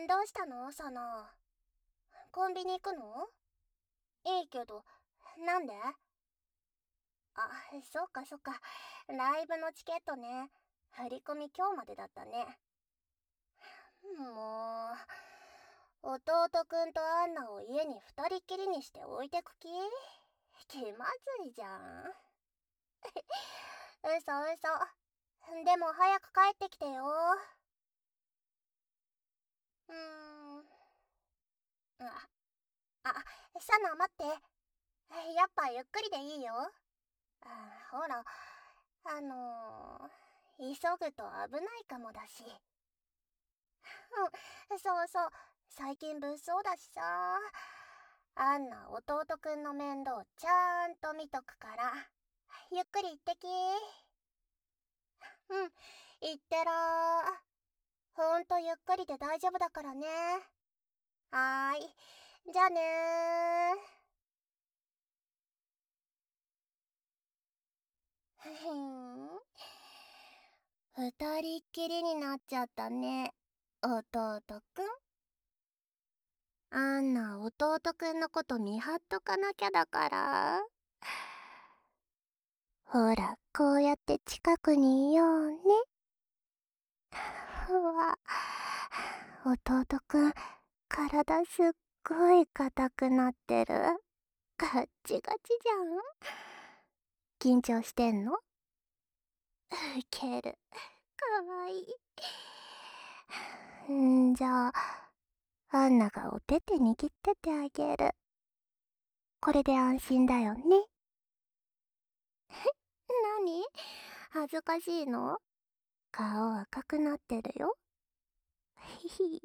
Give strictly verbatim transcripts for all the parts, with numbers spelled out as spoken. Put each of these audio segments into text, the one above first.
どうしたのその。コンビニ行くの？いいけど、なんで？あ、そっかそっか。ライブのチケットね。振り込み今日までだったね。もう、弟くんとアンナを家に二人っきりにして置いてく気？気まずいじゃん。嘘嘘。でも早く帰ってきてよ。うーん。あ、あ、サナ待って。やっぱゆっくりでいいよ。あ、ほら、あのー、急ぐと危ないかもだし。うん、そうそう。最近物騒だしさ。あんな弟くんの面倒ちゃんと見とくから。ゆっくり行ってき。うん、行ってらー。ほんとゆっくりで大丈夫だからね。はーい。じゃあねー。ふふん。二人っきりになっちゃったね。弟くん。あんな弟くんのこと見張っとかなきゃだから。ほら、こうやって近くにいようね。うわ、弟くん、体すっごい硬くなってる。ガッチガチじゃん。緊張してんの？ウケる。かわいい。んじゃあ、アンナがお手手握っててあげる。これで安心だよね。なに？恥ずかしいの？顔赤くなってるよ。ひひ。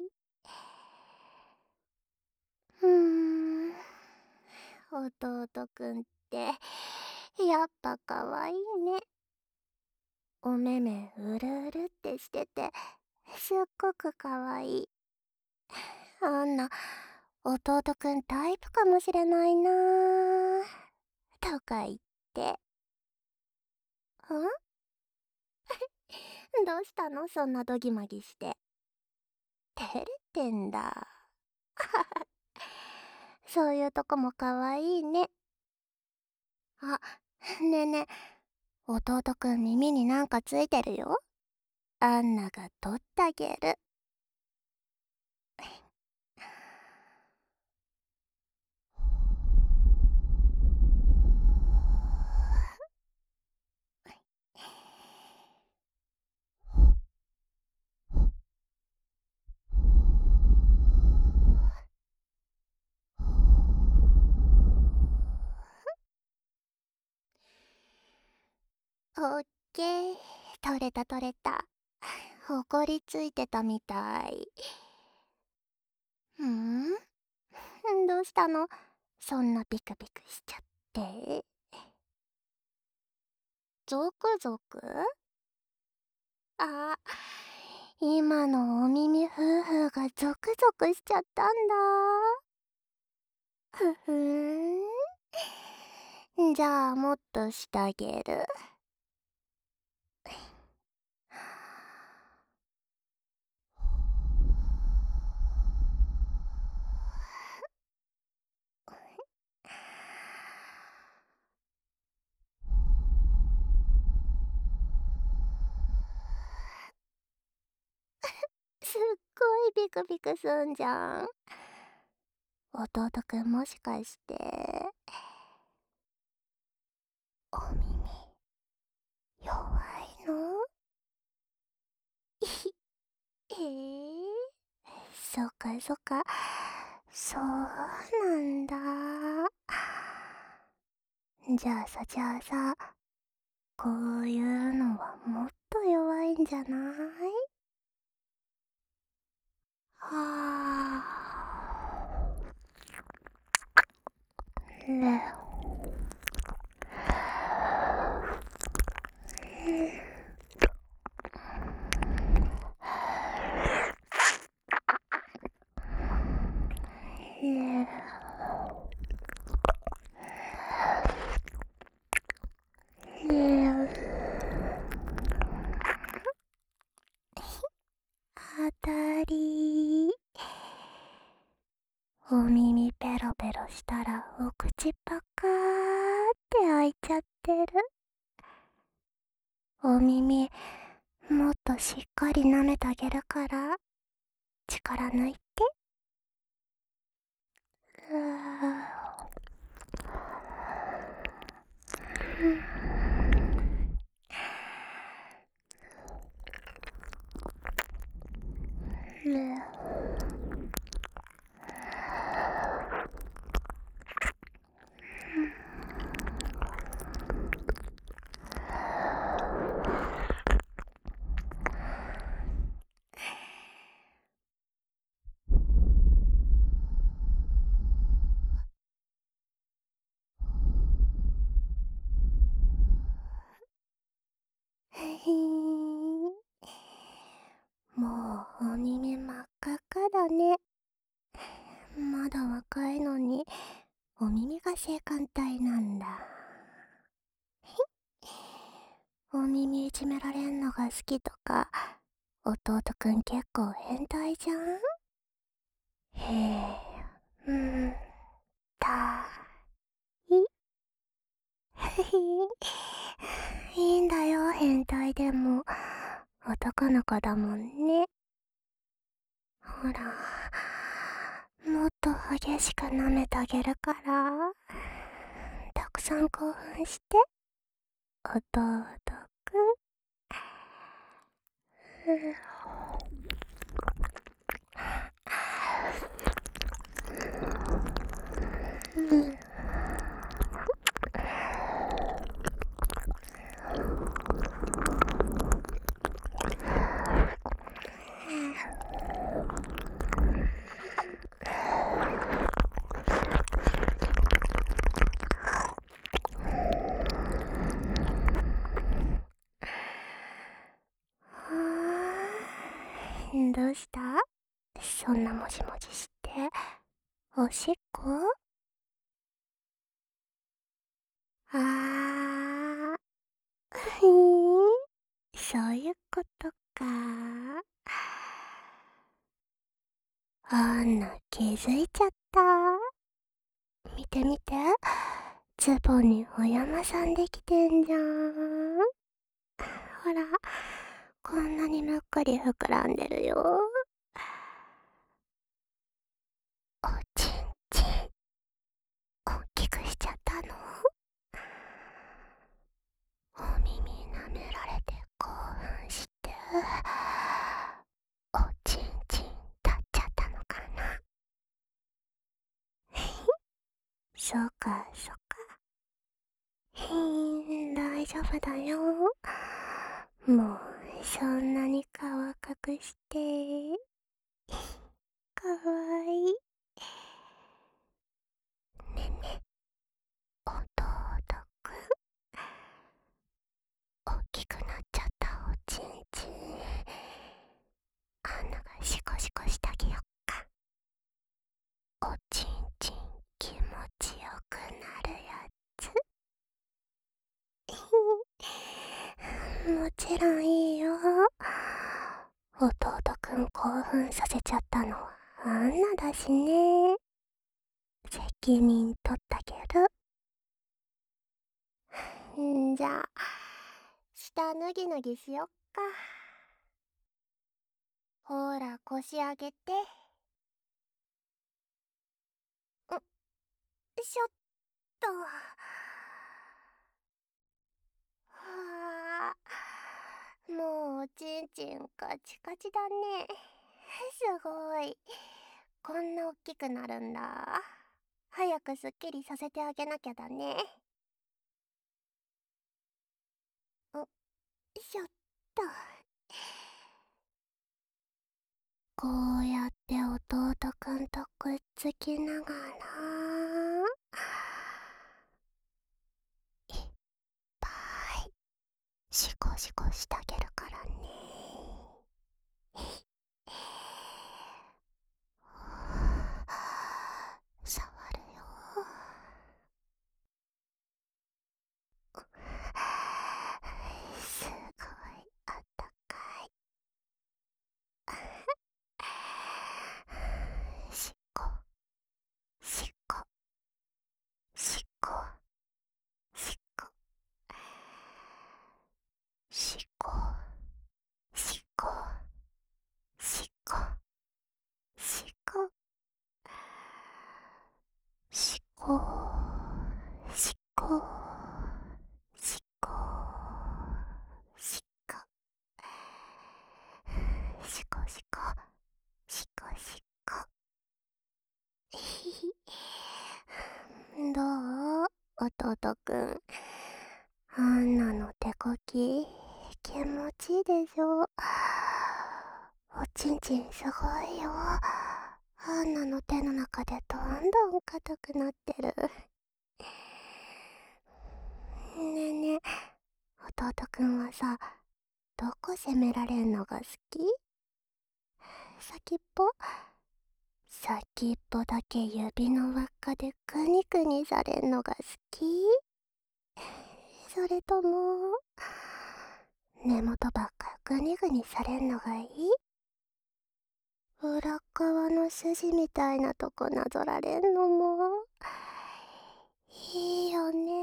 うーん。弟くんって、やっぱかわいいね。お目目うるうるってしてて、すっごくかわいい。あんな、弟くんタイプかもしれないなぁ。とか言って。ん？どうしたのそんなドギマギして。照れてんだ。そういうとこもかわいいね。あ、ねえねえ、弟くん耳になんかついてるよ。アンナが取ってあげる。オッケー、取れた取れた。ほこりついてたみたい。ん？どうしたの？そんなビクビクしちゃって。ゾクゾク？あ、今のお耳フーフーがゾクゾクしちゃったんだ。ふふーん。じゃあもっとしてあげる。すっごいビクビクすんじゃん。弟くんもしかして、お耳、弱いの？えー、そっかそっか、そうなんだ。じゃあさじゃあさ、こういうのはもっと弱いんじゃない？はぁ。ねえ、ねえ、ねえ、あたり。 ロベロしたらお口パカーって開いちゃってる。お耳もっとしっかり舐めてあげるから力抜いて。うーひーもうお耳真っ赤っかだね。まだ若いのにお耳が性感帯なんだ。お耳いじめられんのが好きとか、弟くん結構変態じゃん。へえ、うん、たい。いいんだよ、変態でも。男の子だもんね。ほら、もっと激しく舐めてあげるから、たくさん興奮して、弟くん。うん。どうした？そんなもじもじして。おしっこ？あー、ふーん、そういうことか。あんな気づいちゃった。見て見て、ズボンにお山さんできてんじゃん。ほら、こんなにむっくり膨らんでるよ。おちんちん、おっきくしちゃったの？お耳舐められて興奮して、おちんちん立っちゃったのかな。そうか、そうか。ひーん、大丈夫だよ。もう、そんなに顔隠して。かわいい。ねえねえ、弟くん。大きくなっちゃったおちんちん。あんながシコシコしてあげよっか。おちんちん気持ちよくなるやつ。もちろんいいよ。弟くん興奮させちゃったのはあんなだしね。責任取ったけど。んじゃあ、下脱ぎ脱ぎしよっか。ほら、腰上げて。ん、しょっと。はあ、もうおちんちんカチカチだね。すごい。こんなおっきくなるんだ。早くすっきりさせてあげなきゃだね。ん、しょっと。こうやって弟くんとくっつきながら、いっぱいシコシコしてあげるからね。触るよ。すごいあったかい。しっこしっこシコシコシコシコ。ひひどう弟くん。あんなの手こき気持ちいいでしょ。おちんちんすごいよ。あんなの手の中でどんどん硬くなってる。ねえねえ、弟くんはさ、どこ責められんのが好き？先っぽ？先っぽだけ指の輪っかでくにくにされんのが好き？それとも根元ばっかぐにぐにされんのがいい？裏側の筋みたいなとこなぞられんのもいいよね。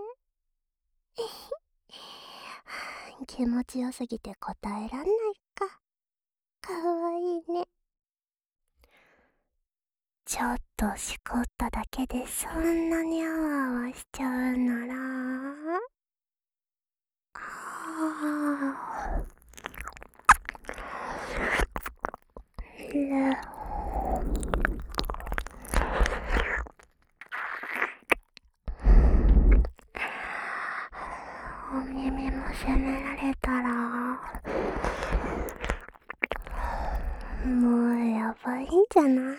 気持ちよすぎて答えらんないか。かわいいね。ちょっとしこっただけでそんなにあわあわしちゃうなら、はあ、お耳も責められたら、もうやばいんじゃない？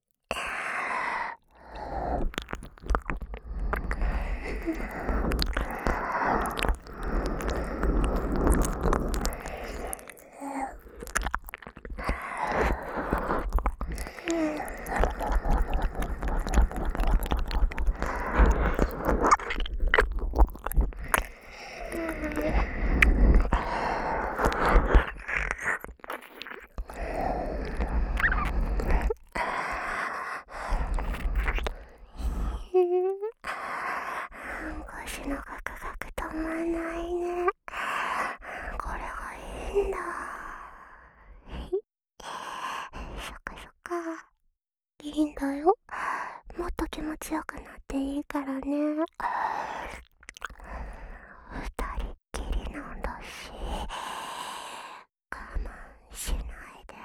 腰のガクガク止まんないね。これがいいんだ。そっかそっか。いいんだよ。もっと気持ちよくなっていいからね。二人っきりなんだし、我慢しないで。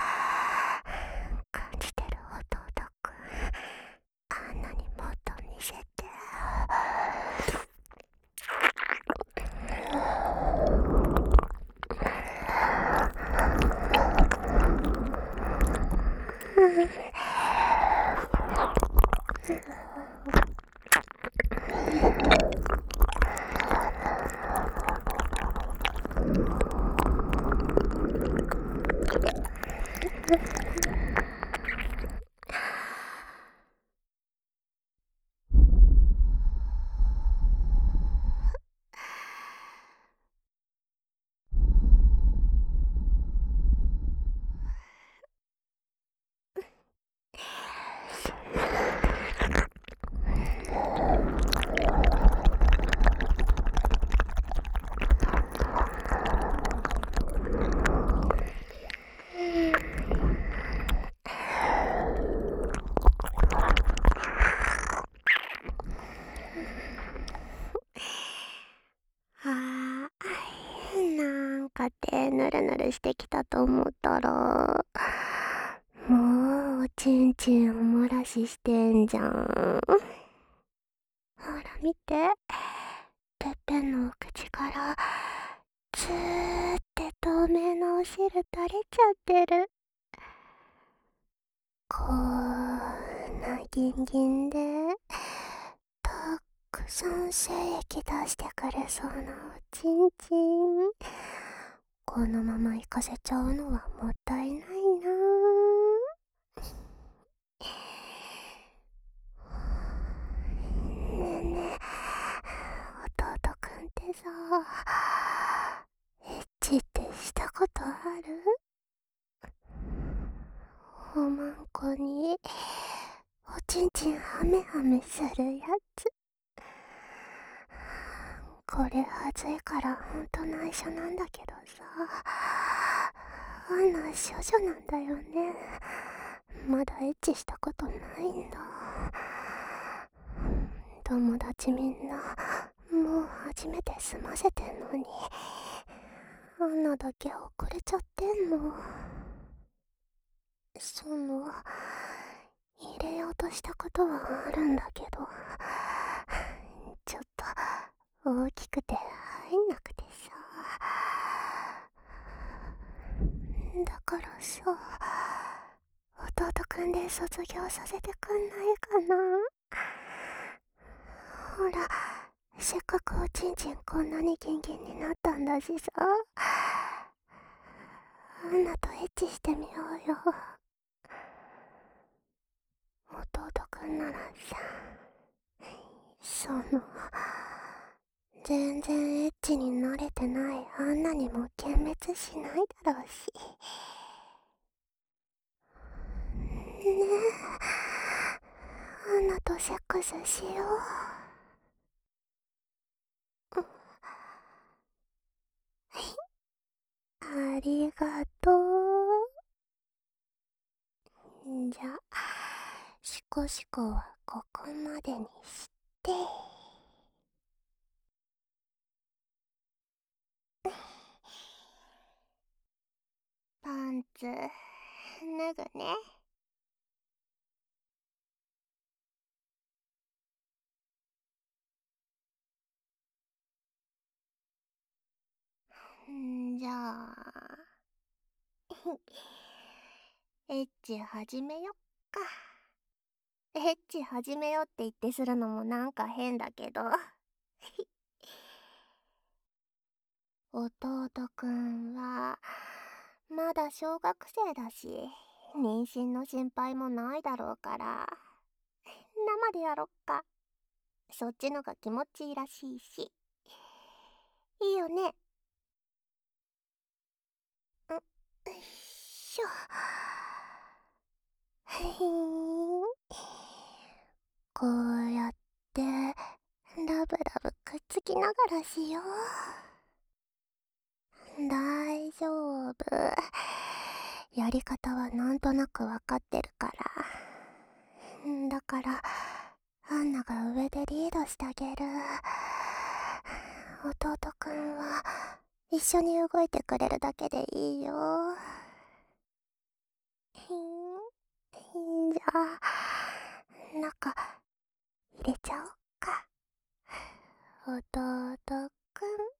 感じてる弟くん、あんなにもっと見せて。あー、なんか手ぬるぬるしてきたと思ったら、もうおちんちんおもらししてんじゃん。ほら見て、てっぺんのお口からツーって透明なお汁垂れちゃってる。こんなギンギンでたくさん精液出してくれそうなおちんちん、このまま行かせちゃうのはもったいないな。ねえねえ、弟くんってさ、エッチってしたことある？おまんこにおちんちんハメハメするやつ。これはずいからほんと内緒なんだけどさ、あんな少女なんだよね。まだエッチしたことないんだ。友達みんなもう初めて済ませてんのに、 アンナだけ遅れちゃってんの。その、入れようとしたことはあるんだけど、ちょっと大きくて入んなくてさ。だからさ、弟くんで卒業させてくんないかな。ほら、せっかくおちんちんこんなにギンギンになったんだしさ、アンナとエッチしてみようよ。弟くんならさ、その、全然エッチに慣れてないアンナにも幻滅しないだろうし。ねえ、アンナとセックスしよう。ありがとう。じゃあ、シコシコはここまでにして。パンツ、脱ぐね。んじゃあ、エッチ始めよっか。エッチ始めよって言ってするのもなんか変だけど。弟くんは、まだ小学生だし、妊娠の心配もないだろうから、生でやろっか。そっちのが気持ちいいらしいし。いいよね。ん、よいしょ。へいーん。こうやって、ラブラブくっつきながらしよう。大丈夫。やり方はなんとなくわかってるから。だから、アンナが上でリードしてあげる。弟くんは、一緒に動いてくれるだけでいいよ。ひん、じゃあ、中、入れちゃおっか。弟くん。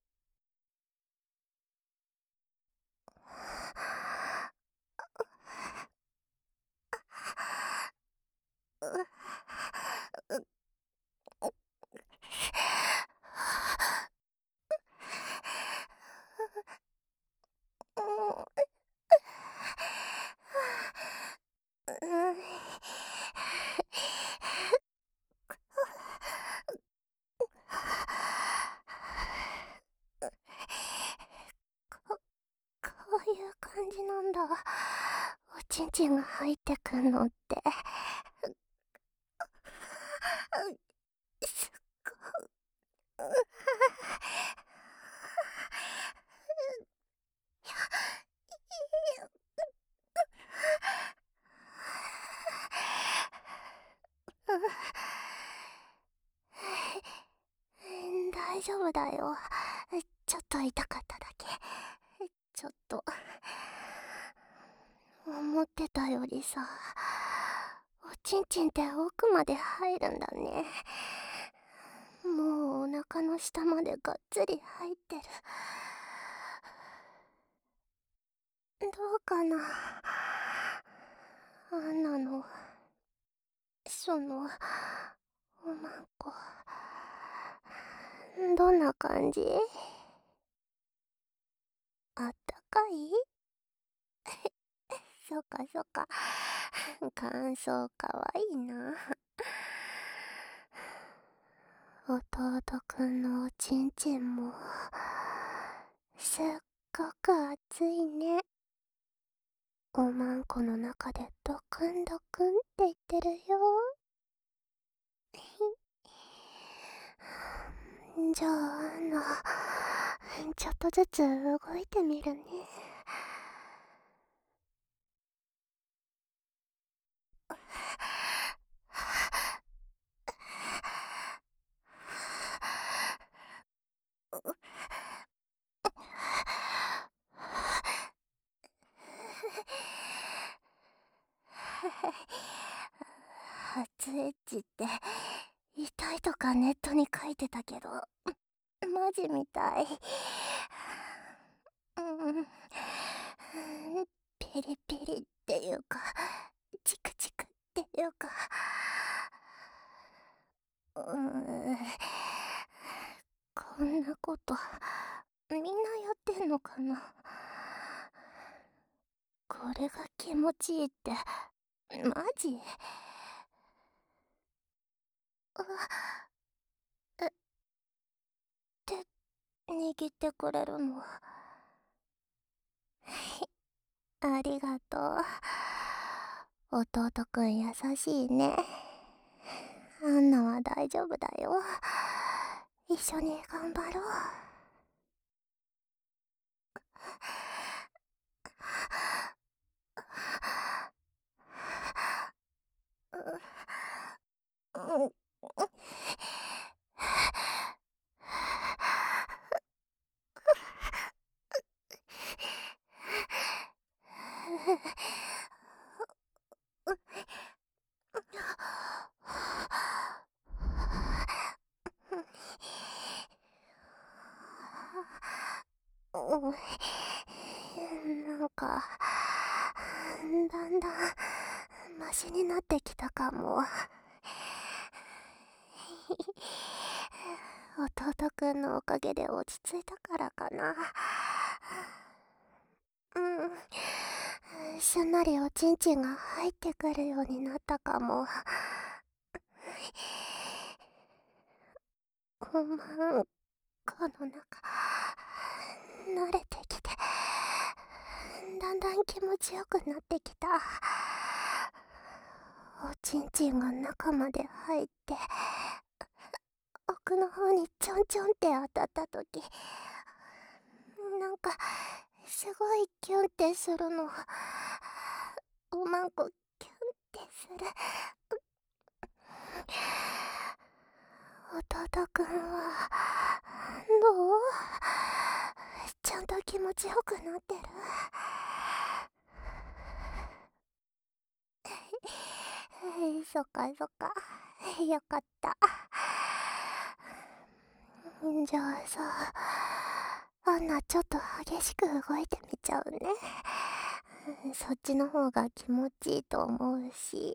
こ、こういう感じなんだ。おちんちんが入ってくんのって。すっごい。大丈夫だよ。ちょっと痛かっただけ。ちょっと、思ってたよりさ、おちんちんって奥まで入るんだね。もうお腹の下までがっつり入ってる。どうかな、あんなの、その、おまんこ、どんな感じ？あったかい？そっかそっか。感想かわいいな。弟くんのおちんちんも、すっごく熱いね。おまんこの中でドクンドクンって言ってるよ。じゃあ、アンナ、ちょっとずつ動いてみるね。 初エッチって痛いとかネットに書いてたけど、マジみたい。うん、ピリピリっていうか、チクチクっていうか、うーん、こんなことみんなやってんのかな。これが気持ちいいってマジ？うわえって握ってくれるの？ありがとう。弟くん優しいね。アンナは大丈夫だよ。一緒に頑張ろう。うん、なんかだんだんマシになってきたかも。弟くんのおかげで落ち着いたからかな。うん、すんなりおちんちんが入ってくるようになったかも。ほんまんこの中慣れてきて、だんだん気持ちよくなってきた。おちんちんが中まで入って奥の方にちょんちょんって当たった時、なんかすごいキュンってするの。おまんこキュンってする。弟くんはどう？ちゃんと気持ちよくなってる？そっかそっか、よかった。じゃあさ、アンナちょっと激しく動いてみちゃうね。そっちの方が気持ちいいと思うし。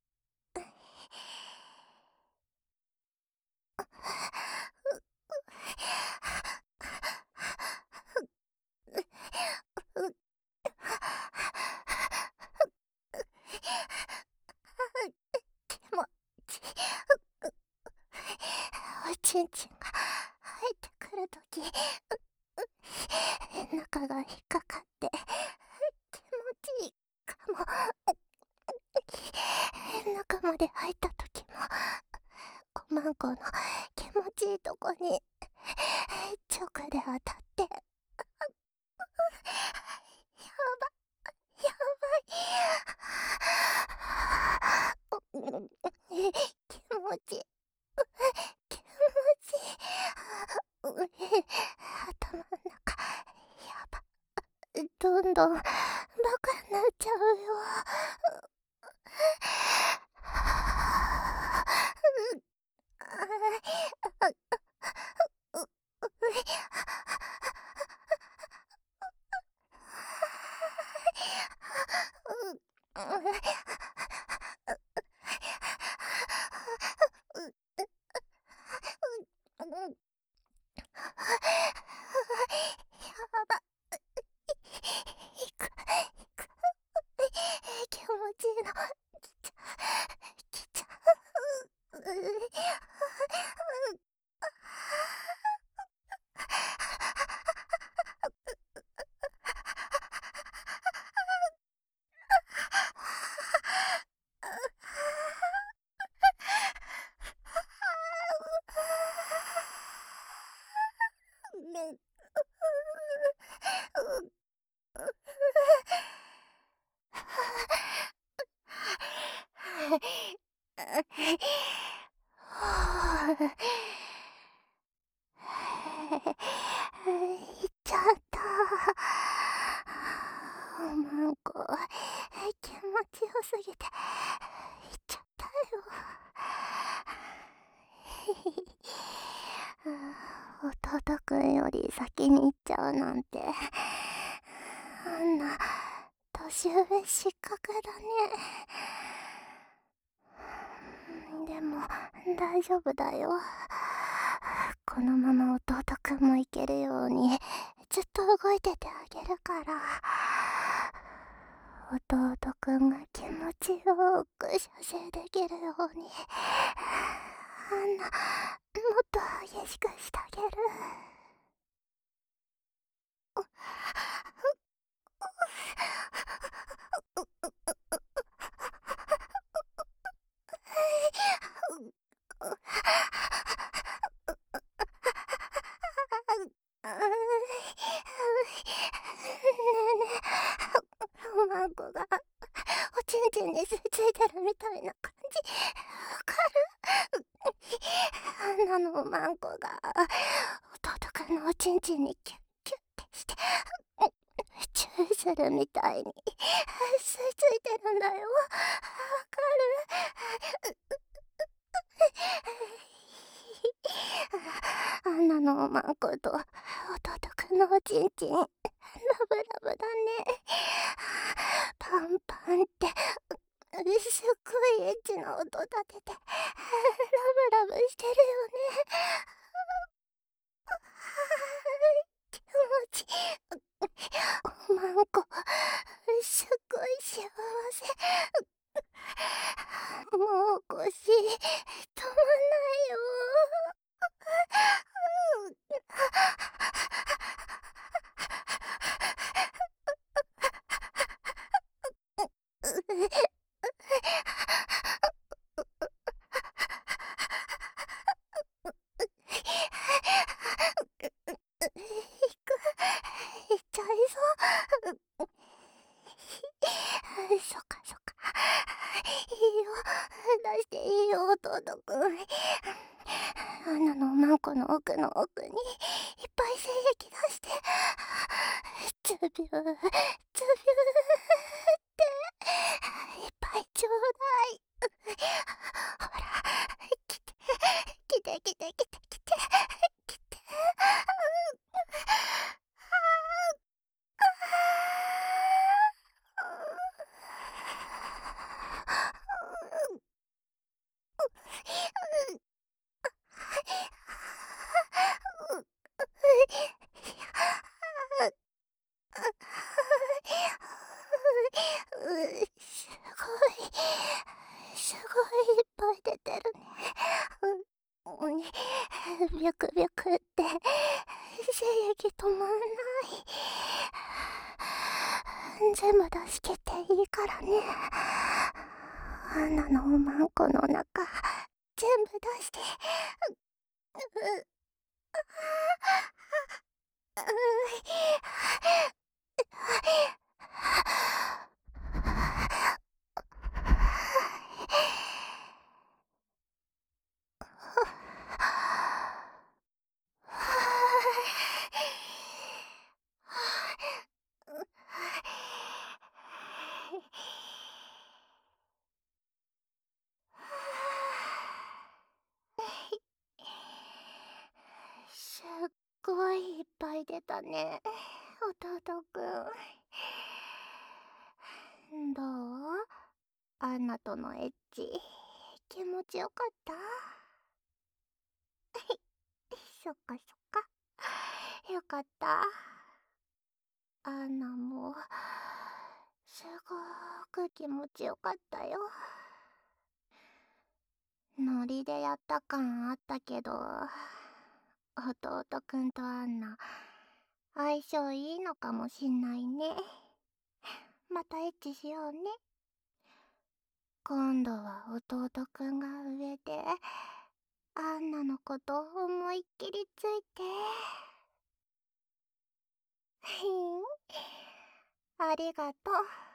気持ちいい。おちんちんが入ってくるとき、中が引っかかって気持ちいいかも。中まで入ったときも、おまんこの気持ちいいとこに直で当たって、やばやばい。気持ちいい。気持ちいい。頭の中、やば。どんどんバカになっちゃうよ。気持ちいいの。来ちゃう。来ちゃう。いっちゃった。おまんこ気持ちよすぎて行っちゃったよ。弟くんより先に行っちゃうなんて、あんな年上失格だね。でも大丈夫だよ。このまま弟くんも行けるようにずっと動いててあげるから。弟くんが気持ちよく射精できるように、あんなもっと激しくしてあげる。おまんこがおちんちんに吸い付いてるみたいな感じ、わかる？あんなのおまんこが弟くんのおちんちんにキュッキュッてしてチューするみたいに吸い付いてるんだよ。わかる？あんなのおまんこと弟くんのおちんちんラブラブだね。パンパンってすっごいエッチな音立ててラブラブしてるよね。気持ちいい。おまんこすっごい幸せ。もう腰止まんないよ。行っちゃいそう。そっかそっか。いいよ、出していいよ弟くん。あんなのおまんこの奥の奥にいっぱい精液出して、つびゅーつびゅーっていっぱいちょうだい。ほら、来て来て来て来て来て来て。すごい、すごいいっぱい出てるね。うん、ビュクビュクって精液止まんない。全部出し切っていいからね。あんなのおまんこの中全部出して。うすっごいいっぱい出たね、弟くん。どう？アンナとのエッチ気持ちよかった？そっかそっか、よかった。アンナもすごーく気持ちよかったよ。ノリでやった感あったけど、弟くんとアンナ相性いいのかもしんないね。またエッチしようね。今度は弟くんが上でアンナのこと思いっきりついて。ひん、ありがとう。